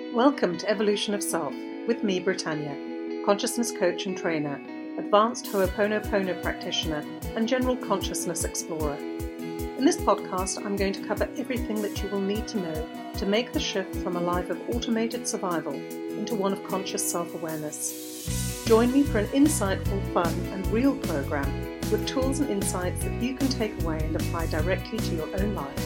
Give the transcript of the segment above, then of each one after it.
Welcome to Evolution of Self with me, Britannia, consciousness coach and trainer, advanced Ho'oponopono practitioner, and general consciousness explorer. In this podcast, I'm going to cover everything that you will need to know to make the shift from a life of automated survival into one of conscious self-awareness. Join me for an insightful, fun, and real program with tools and insights that you can take away and apply directly to your own life.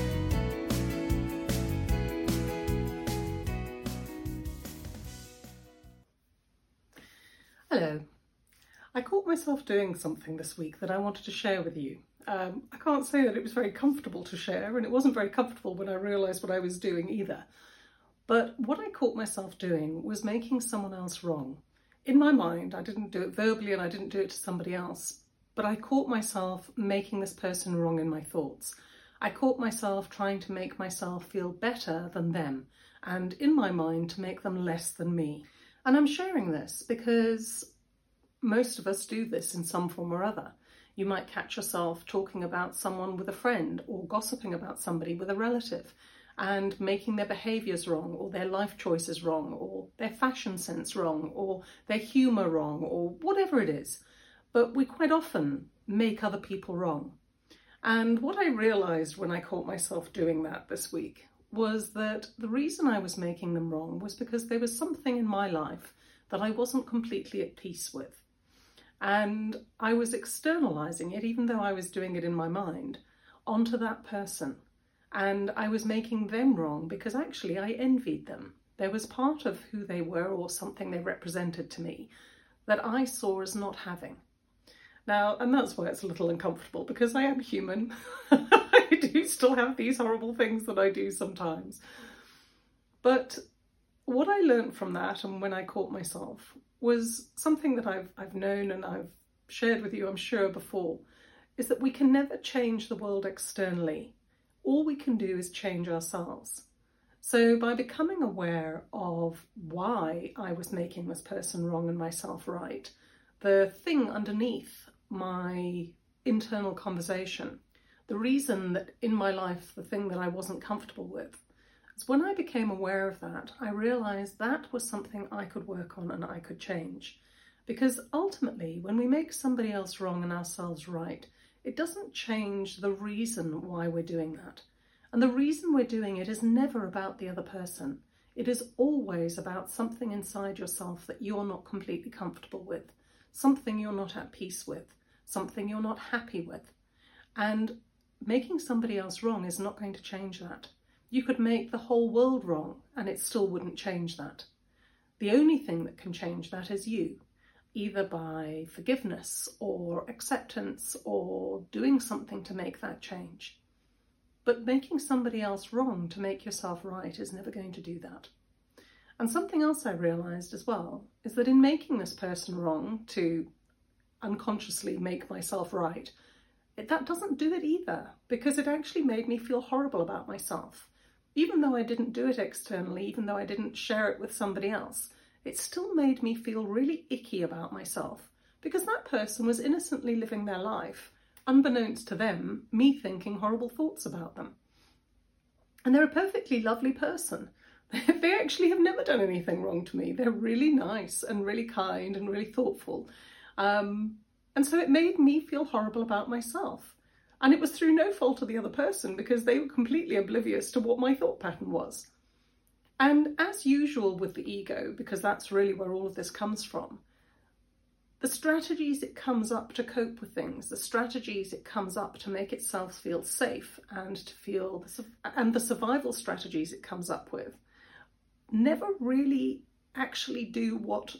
Hello. I caught myself doing something this week that I wanted to share with you. I can't say that it was very comfortable to share, and it wasn't very comfortable when I realised what I was doing either. But what I caught myself doing was making someone else wrong. In my mind, I didn't do it verbally and I didn't do it to somebody else, but I caught myself making this person wrong in my thoughts. I caught myself trying to make myself feel better than them, and in my mind to make them less than me. And I'm sharing this because most of us do this in some form or other. You might catch yourself talking about someone with a friend or gossiping about somebody with a relative and making their behaviours wrong or their life choices wrong or their fashion sense wrong or their humour wrong or whatever it is. But we quite often make other people wrong. And what I realised when I caught myself doing that this week was that the reason I was making them wrong was because there was something in my life that I wasn't completely at peace with. And I was externalizing it, even though I was doing it in my mind, onto that person. And I was making them wrong because actually I envied them. There was part of who they were or something they represented to me that I saw as not having. Now, and that's why it's a little uncomfortable because I am human. I do still have these horrible things that I do sometimes. But what I learned from that and when I caught myself was something that I've known and I've shared with you, I'm sure, before, is that we can never change the world externally. All we can do is change ourselves. So by becoming aware of why I was making this person wrong and myself right, the thing underneath my internal conversation, the reason that in my life, the thing that I wasn't comfortable with, is when I became aware of that, I realised that was something I could work on and I could change. Because ultimately, when we make somebody else wrong and ourselves right, it doesn't change the reason why we're doing that. And the reason we're doing it is never about the other person. It is always about something inside yourself that you're not completely comfortable with, something you're not at peace with, something you're not happy with. And making somebody else wrong is not going to change that. You could make the whole world wrong and it still wouldn't change that. The only thing that can change that is you, either by forgiveness or acceptance or doing something to make that change. But making somebody else wrong to make yourself right is never going to do that. And something else I realised as well is that in making this person wrong to unconsciously make myself right, that doesn't do it either, because it actually made me feel horrible about myself. Even though I didn't do it externally, even though I didn't share it with somebody else, it still made me feel really icky about myself, because that person was innocently living their life, unbeknownst to them, me thinking horrible thoughts about them. And they're a perfectly lovely person. They actually have never done anything wrong to me. They're really nice and really kind and really thoughtful. And so it made me feel horrible about myself. And it was through no fault of the other person because they were completely oblivious to what my thought pattern was. And as usual with the ego, because that's really where all of this comes from, the strategies it comes up to cope with things, the strategies it comes up to make itself feel safe and to feel, and the survival strategies it comes up with, never really actually do what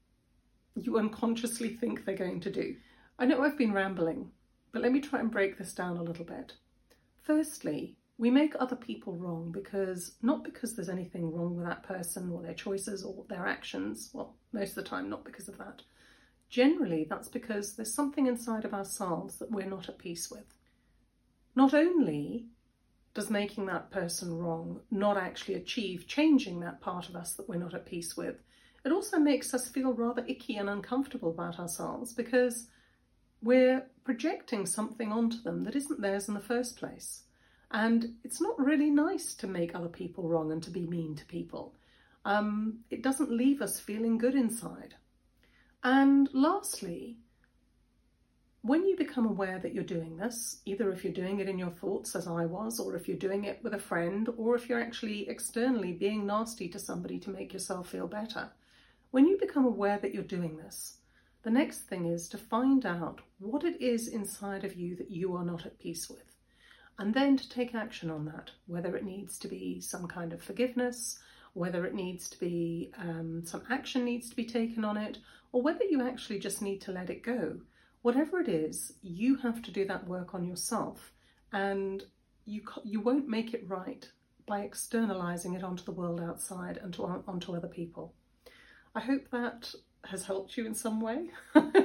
you unconsciously think they're going to do. I know I've been rambling, but let me try and break this down a little bit. Firstly, we make other people wrong not because there's anything wrong with that person or their choices or their actions. Well, most of the time, not because of that. Generally, that's because there's something inside of ourselves that we're not at peace with. Not only does making that person wrong not actually achieve changing that part of us that we're not at peace with, it also makes us feel rather icky and uncomfortable about ourselves because we're projecting something onto them that isn't theirs in the first place. And it's not really nice to make other people wrong and to be mean to people. it doesn't leave us feeling good inside. And lastly, when you become aware that you're doing this, either if you're doing it in your thoughts as I was, or if you're doing it with a friend, or if you're actually externally being nasty to somebody to make yourself feel better, when you become aware that you're doing this, the next thing is to find out what it is inside of you that you are not at peace with, and then to take action on that, whether it needs to be some kind of forgiveness, whether it needs to be some action needs to be taken on it, or whether you actually just need to let it go. Whatever it is, you have to do that work on yourself, and you won't make it right by externalizing it onto the world outside and onto other people. I hope that has helped you in some way,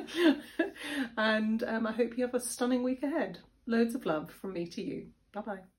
and I hope you have a stunning week ahead. Loads of love from me to you. Bye-bye.